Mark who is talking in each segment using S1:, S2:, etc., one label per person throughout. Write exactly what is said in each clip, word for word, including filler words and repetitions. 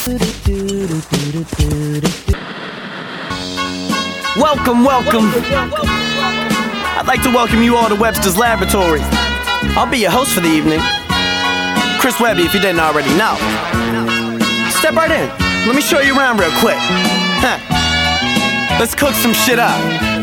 S1: Welcome, welcome. I'd like to welcome you all to Webster's Laboratory. I'll be your host for the evening, Chris Webby, if you didn't already know. Step right in. Let me show you around real quick. Huh. Let's cook some shit up.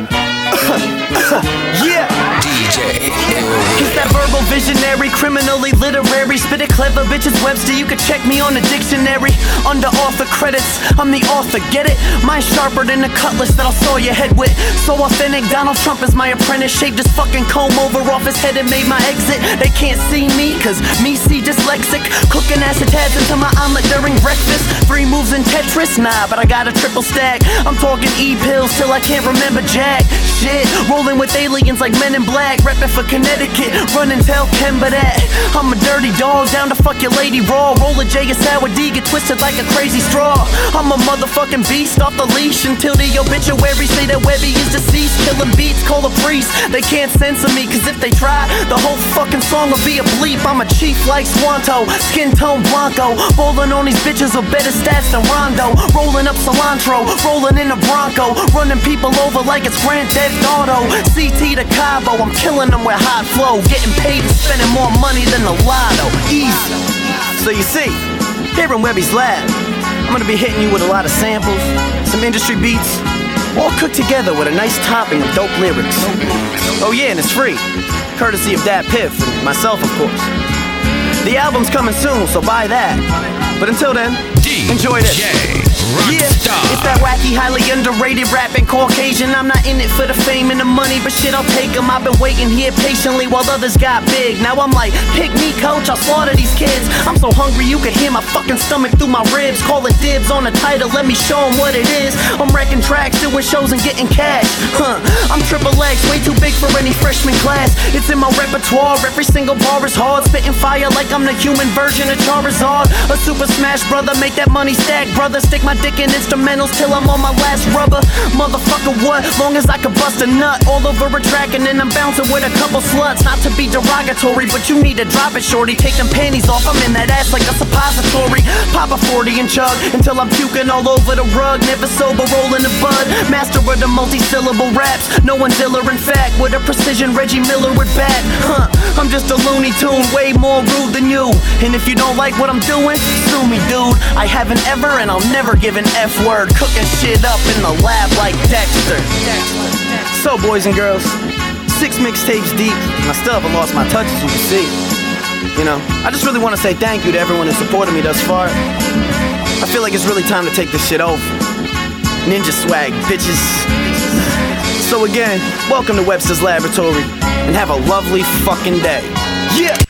S1: Yeah.
S2: D J
S1: He's that verbal visionary, criminally literary, spit it clever, bitches Webster, you can check me on the dictionary. Under author credits, I'm the author, get it? Mine sharper than the cutlass that I'll saw your head with. So authentic, Donald Trump is my apprentice. Shaved his fucking comb over off his head and made my exit. They can't see me, cause me see dyslexic. Cooking acid tabs into my omelet during breakfast. Three moves in Tetris, nah, but I got a triple stack. I'm talking E-pills till I can't remember jack. Shit, rolling with aliens like Men in Black. Reppin' for Connecticut, run and tell Kemba that I'm a dirty dog, down to fuck your lady raw. Roll a J, a sour D, get twisted like a crazy straw. I'm a motherfucking beast off the leash until the obituary say that Webby is deceased. Killing beats, call a priest. They can't censor me, cause if they try, the whole fucking song will be a bleep. I'm a chief like Swanto, skin tone Blanco. Rolling on these bitches with better stats than Rondo. Rolling up cilantro, rolling in a Bronco. Running people over like it's Grand Theft Auto. C T to Cabo, I'm killing them with hot flow. Getting paid and spending more money than the lotto. Easy. So you see, here in Webby's lab, I'm gonna be hitting you with a lot of samples, some industry beats, all cooked together with a nice topping of dope lyrics. Oh yeah, and it's free, courtesy of Dat Piff and myself, of course. The album's coming soon, so buy that. But until then, enjoy this. Yeah, it's that wacky, highly underrated rapping Caucasian. I'm not in it for the fame and the money, but shit, I'll take them. I've been waiting here patiently while others got big. Now I'm like, pick me, coach, I'll slaughter these kids. I'm so hungry you could hear my fucking stomach through my ribs. Call it dibs on the title, let me show them what it is. I'm wrecking tracks, doing shows and getting cash. Huh, I'm triple X, way too big for any freshman class. It's in my repertoire, every single bar is hard. Spitting fire like I'm the human version of Charizard. A super smash brother, make that money stack, brother. Stick my dick in instrumentals till I'm on my last rubber. Motherfucker, what? Long as I can bust a nut all over a track and then I'm bouncing with a couple sluts. Not to be derogatory, but you need to drop it, shorty. Take them panties off, I'm in that ass like a suppository. Pop a forty and chug until I'm puking all over the rug. Never sober, rolling the bud. Master of the multi-syllable raps. No one's iller, in fact, with a precision Reggie Miller would bat. Huh, I'm just a Looney Tune, way more rude than you. And if you don't like what I'm doing, sue me, dude. I haven't ever and I'll never give an F word. Cooking shit up in the lab like Dexter. So boys and girls, six mixtapes deep, and I still haven't lost my touch, as you can see. You know, I just really want to say thank you to everyone who supported me thus far. I feel like it's really time to take this shit over. Ninja swag, bitches. So again, welcome to Webster's Laboratory, and have a lovely fucking day. Yeah!